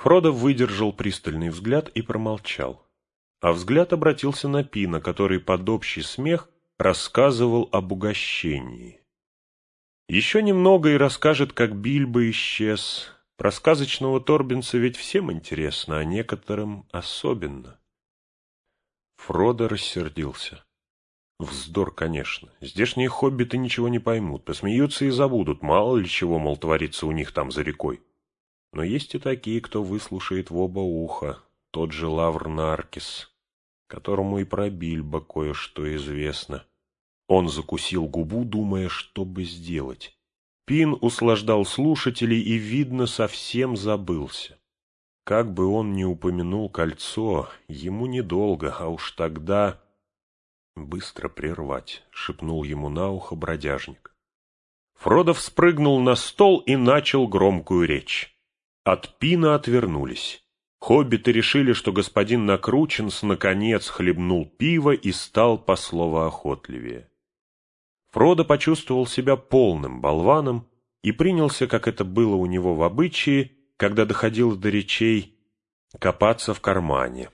Фродо выдержал пристальный взгляд и промолчал. А взгляд обратился на Пина, который под общий смех рассказывал об угощении. Еще немного и расскажет, как Бильбо исчез. Про сказочного Торбинса ведь всем интересно, а некоторым особенно. Фродо рассердился. Вздор, конечно. Здешние хоббиты ничего не поймут, посмеются и забудут, мало ли чего, мол, творится у них там за рекой. Но есть и такие, кто выслушает в оба уха, тот же Лавр Наркис, которому и про Бильбо кое-что известно. Он закусил губу, думая, что бы сделать. Пин услаждал слушателей и, видно, совсем забылся. Как бы он ни упомянул кольцо, ему недолго, а уж тогда... «Быстро прервать», — шепнул ему на ухо бродяжник. Фродо спрыгнул на стол и начал громкую речь. От Пина отвернулись. Хоббиты решили, что господин Накрученс наконец хлебнул пиво и стал пословоохотливее. Фродо почувствовал себя полным болваном и принялся, как это было у него в обычае, когда доходило до речей, копаться в кармане.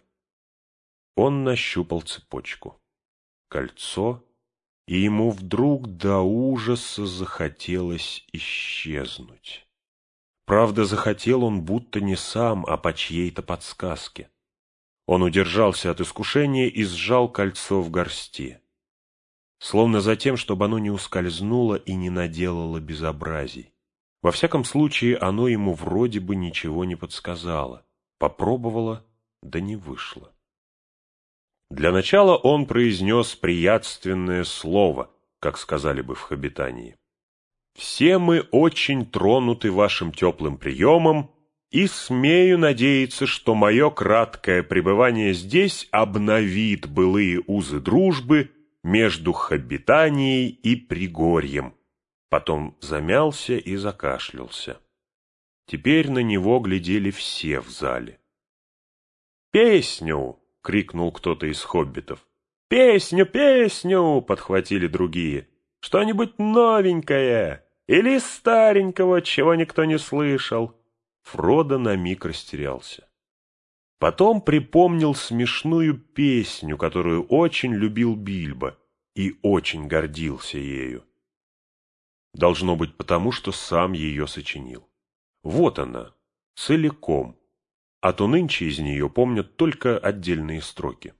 Он нащупал цепочку, кольцо, и ему вдруг до ужаса захотелось исчезнуть. Правда, захотел он будто не сам, а по чьей-то подсказке. Он удержался от искушения и сжал кольцо в горсти, словно за тем, чтобы оно не ускользнуло и не наделало безобразий. Во всяком случае, оно ему вроде бы ничего не подсказало. Попробовало, да не вышло. Для начала он произнес приятственное слово, как сказали бы в Хоббитании. «Все мы очень тронуты вашим теплым приемом, и смею надеяться, что мое краткое пребывание здесь обновит былые узы дружбы между Хоббитанией и Пригорьем». Потом замялся и закашлялся. Теперь на него глядели все в зале. «Песню!» — крикнул кто-то из хоббитов. «Песню, песню!» — подхватили другие. «Что-нибудь новенькое или старенького, чего никто не слышал?» Фродо на миг растерялся. Потом припомнил смешную песню, которую очень любил Бильбо и очень гордился ею. Должно быть потому, что сам ее сочинил. Вот она, целиком, а то нынче из нее помнят только отдельные строки.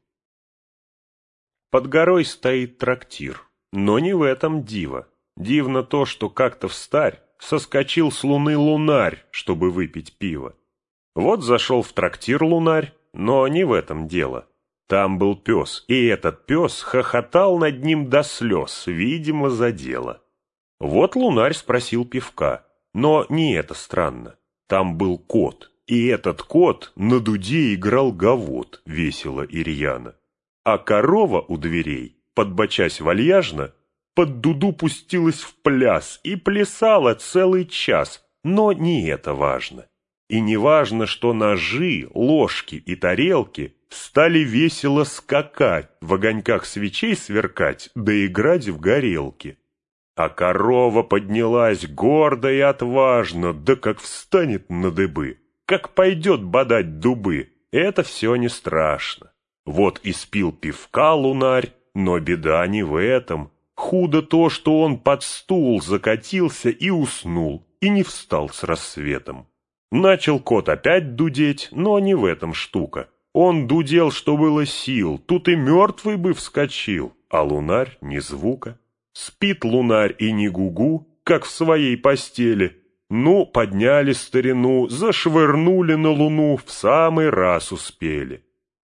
Под горой стоит трактир, но не в этом диво. Дивно то, что как-то встарь соскочил с луны лунарь, чтобы выпить пиво. Вот зашел в трактир лунарь, но не в этом дело. Там был пес, и этот пес хохотал над ним до слез, видимо, за дело. Вот лунарь спросил пивка, но не это странно. Там был кот, и этот кот на дуде играл гавот, весело и рьяно. А корова у дверей, подбочась вальяжно, под дуду пустилась в пляс и плясала целый час, но не это важно. И не важно, что ножи, ложки и тарелки стали весело скакать, в огоньках свечей сверкать, да играть в горелки. А корова поднялась гордо и отважно, да как встанет на дыбы, как пойдет бодать дубы, это все не страшно. Вот и спил пивка лунарь, но беда не в этом. Худо то, что он под стул закатился и уснул, и не встал с рассветом. Начал кот опять дудеть, но не в этом штука. Он дудел, что было сил, тут и мертвый бы вскочил, а лунарь ни звука. Спит лунарь и не гугу, как в своей постели. Ну, подняли старину, зашвырнули на луну, в самый раз успели.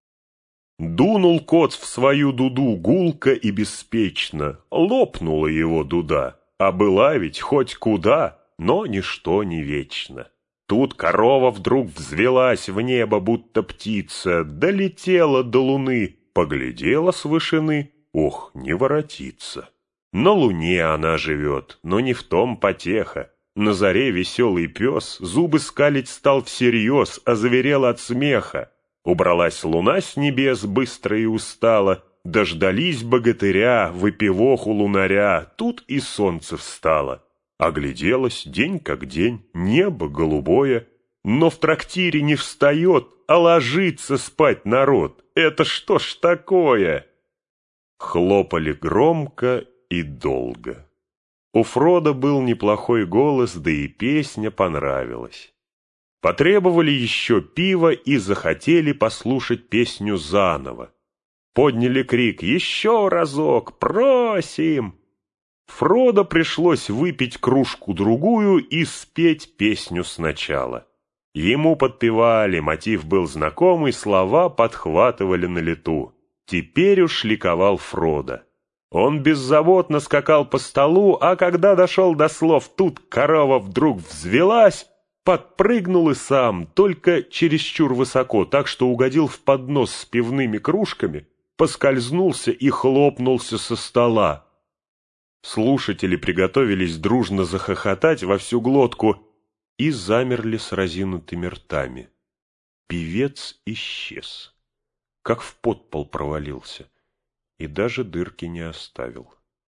Дунул кот в свою дуду гулко и беспечно, лопнула его дуда, а была ведь хоть куда, но ничто не вечно. Тут корова вдруг взвелась в небо, будто птица, долетела до луны, поглядела с вышины, ох, не воротится. На луне она живет, но не в том потеха. На заре веселый пес зубы скалить стал всерьез, озверел от смеха. Убралась луна с небес быстро и устала, дождались богатыря, выпивоху лунаря, тут и солнце встало. Огляделось день как день, небо голубое, но в трактире не встает, а ложится спать народ. Это что ж такое?» Хлопали громко и долго. У Фрода был неплохой голос, да и песня понравилась. Потребовали еще пива и захотели послушать песню заново. Подняли крик «Еще разок! Просим!» Фродо пришлось выпить кружку-другую и спеть песню сначала. Ему подпевали, мотив был знакомый, слова подхватывали на лету. Теперь уж ликовал Фродо. Он беззаботно скакал по столу, а когда дошел до слов «тут корова вдруг взвелась», подпрыгнул и сам, только чересчур высоко, так что угодил в поднос с пивными кружками, поскользнулся и хлопнулся со стола. Слушатели приготовились дружно захохотать во всю глотку и замерли с разинутыми ртами. Певец исчез, как в подпол провалился, и даже дырки не оставил.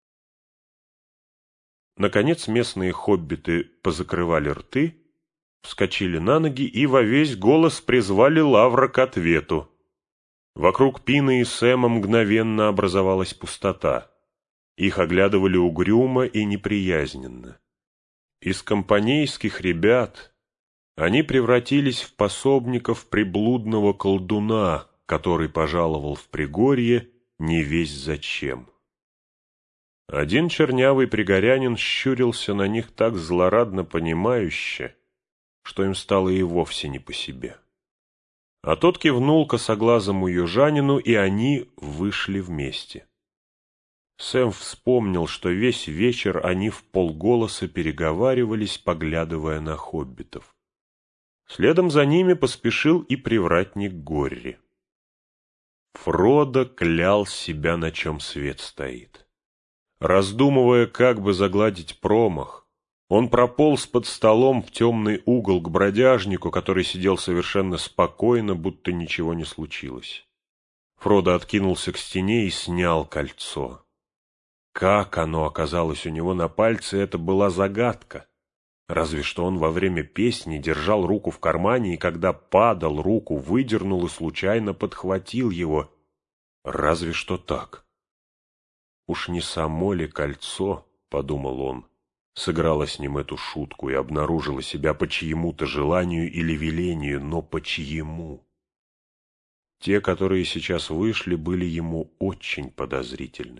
Наконец местные хоббиты позакрывали рты, вскочили на ноги и во весь голос призвали Лавра к ответу. Вокруг Пина и Сэма мгновенно образовалась пустота. Их оглядывали угрюмо и неприязненно. Из компанейских ребят они превратились в пособников приблудного колдуна, который пожаловал в Пригорье не весть зачем. Один чернявый пригорянин щурился на них так злорадно понимающе, что им стало и вовсе не по себе. А тот кивнул косоглазому южанину, и они вышли вместе. Сэм вспомнил, что весь вечер они вполголоса переговаривались, поглядывая на хоббитов. Следом за ними поспешил и привратник Горри. Фродо клял себя, на чем свет стоит. Раздумывая, как бы загладить промах, он прополз под столом в темный угол к бродяжнику, который сидел совершенно спокойно, будто ничего не случилось. Фродо откинулся к стене и снял кольцо. Как оно оказалось у него на пальце, это была загадка. Разве что он во время песни держал руку в кармане, и когда падал, руку выдернул и случайно подхватил его. Разве что так. «Уж не само ли кольцо, — подумал он, — сыграло с ним эту шутку и обнаружило себя по чьему-то желанию или велению, но по чьему?» Те, которые сейчас вышли, были ему очень подозрительны.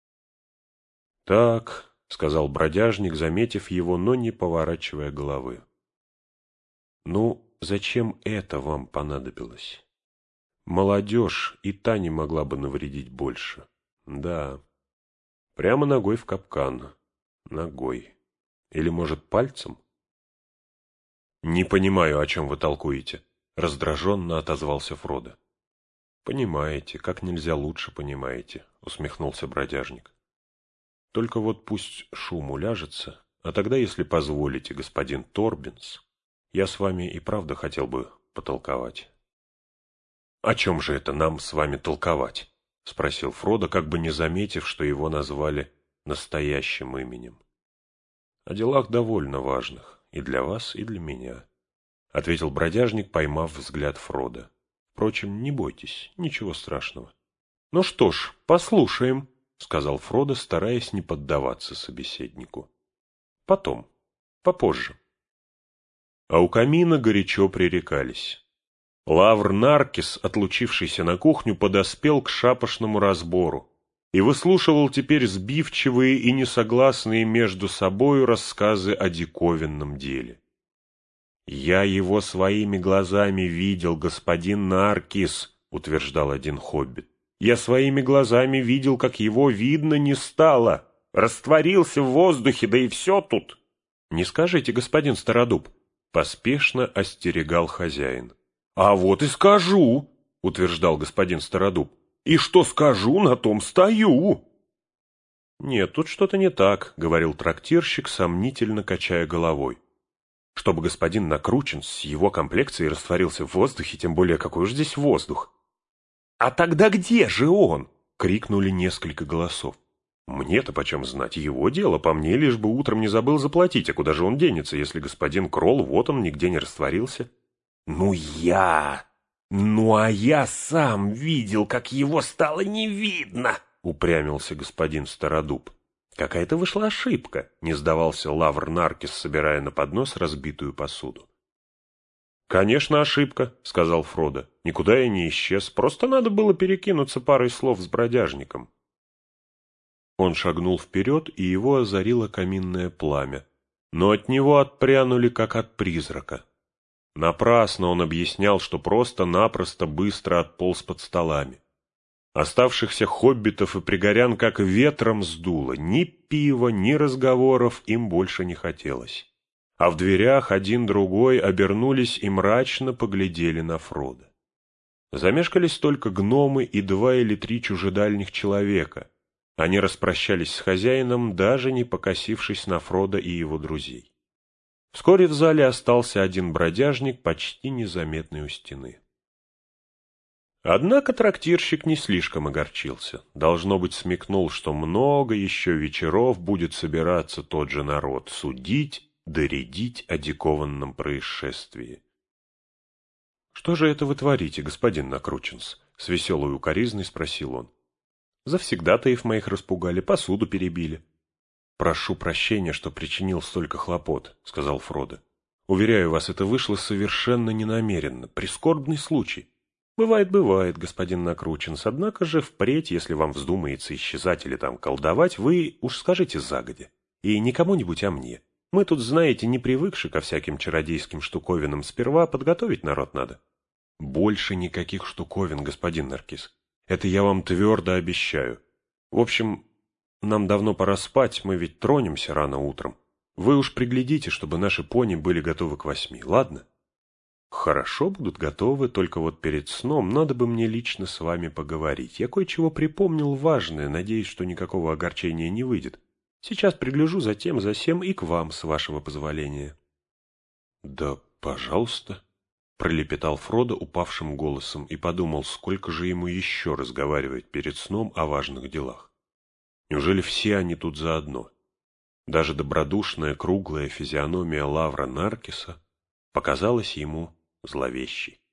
«Так», — сказал бродяжник, заметив его, но не поворачивая головы. «Ну, зачем это вам понадобилось? Молодежь и та не могла бы навредить больше. Да, прямо ногой в капкан. Ногой. Или, может, пальцем?» «Не понимаю, о чем вы толкуете», — раздраженно отозвался Фродо. «Понимаете, как нельзя лучше понимаете», — усмехнулся бродяжник. «Только вот пусть шум уляжется, а тогда, если позволите, господин Торбинс, я с вами и правда хотел бы потолковать». «О чем же это нам с вами толковать?» — спросил Фродо, как бы не заметив, что его назвали настоящим именем. «О делах довольно важных, и для вас, и для меня», — ответил бродяжник, поймав взгляд Фродо. «Впрочем, не бойтесь, ничего страшного». «Ну что ж, послушаем», — сказал Фродо, стараясь не поддаваться собеседнику. «Потом, попозже». А у камина горячо пререкались. Лавр Наркис, отлучившийся на кухню, подоспел к шапошному разбору и выслушивал теперь сбивчивые и несогласные между собою рассказы о диковинном деле. «Я его своими глазами видел, господин Наркис», — утверждал один хоббит. «Я своими глазами видел, как его видно не стало. Растворился в воздухе, да и все тут». «Не скажите, господин Стародуб», — поспешно остерегал хозяин. «А вот и скажу», — утверждал господин Стародуб. «И что скажу, на том стою». «Нет, тут что-то не так», — говорил трактирщик, сомнительно качая головой. «Чтобы господин Накручен с его комплекцией растворился в воздухе, тем более какой уж здесь воздух». «А тогда где же он?» — крикнули несколько голосов. «Мне-то почем знать, его дело, по мне лишь бы утром не забыл заплатить, а куда же он денется, если господин Кролл, вот он, нигде не растворился?» Ну я! Ну а я сам видел, как его стало не видно, упрямился господин Стародуб. Какая-то вышла ошибка, не сдавался Лавр Наркис, собирая на поднос разбитую посуду. «Конечно, ошибка», — сказал Фродо. «Никуда я не исчез, просто надо было перекинуться парой слов с бродяжником». Он шагнул вперед, и его озарило каминное пламя, но от него отпрянули, как от призрака. Напрасно он объяснял, что просто-напросто быстро отполз под столами. Оставшихся хоббитов и пригорян как ветром сдуло, ни пива, ни разговоров им больше не хотелось. А в дверях один-другой обернулись и мрачно поглядели на Фродо. Замешкались только гномы и 2 или 3 чужедальних человека. Они распрощались с хозяином, даже не покосившись на Фродо и его друзей. Вскоре в зале остался один бродяжник, почти незаметный у стены. Однако трактирщик не слишком огорчился. Должно быть, смекнул, что много еще вечеров будет собираться тот же народ, судить, доредить о дикованном происшествии. — Что же это вы творите, господин Накрученс? — с веселой укоризной спросил он. — Завсегдатаев моих распугали, посуду перебили. — Прошу прощения, что причинил столько хлопот, — сказал Фродо. — Уверяю вас, это вышло совершенно ненамеренно, прискорбный случай. Бывает, господин Накрученс, однако же впредь, если вам вздумается исчезать или там колдовать, вы уж скажите загодя. И не кому-нибудь, а мне. Мы тут, знаете, не привыкши ко всяким чародейским штуковинам, сперва подготовить народ надо. Больше никаких штуковин, господин Наркис. Это я вам твердо обещаю. В общем, нам давно пора спать, мы ведь тронемся рано утром. Вы уж приглядите, чтобы наши пони были готовы к 8, ладно? Хорошо, будут готовы, только вот перед сном надо бы мне лично с вами поговорить. Я кое-чего припомнил важное, надеюсь, что никакого огорчения не выйдет. Сейчас пригляжу за тем, за сем и к вам, с вашего позволения. — Да, пожалуйста, — пролепетал Фродо упавшим голосом и подумал, сколько же ему еще разговаривать перед сном о важных делах. Неужели все они тут заодно? Даже добродушная круглая физиономия Лавра Наркиса показалась ему зловещей.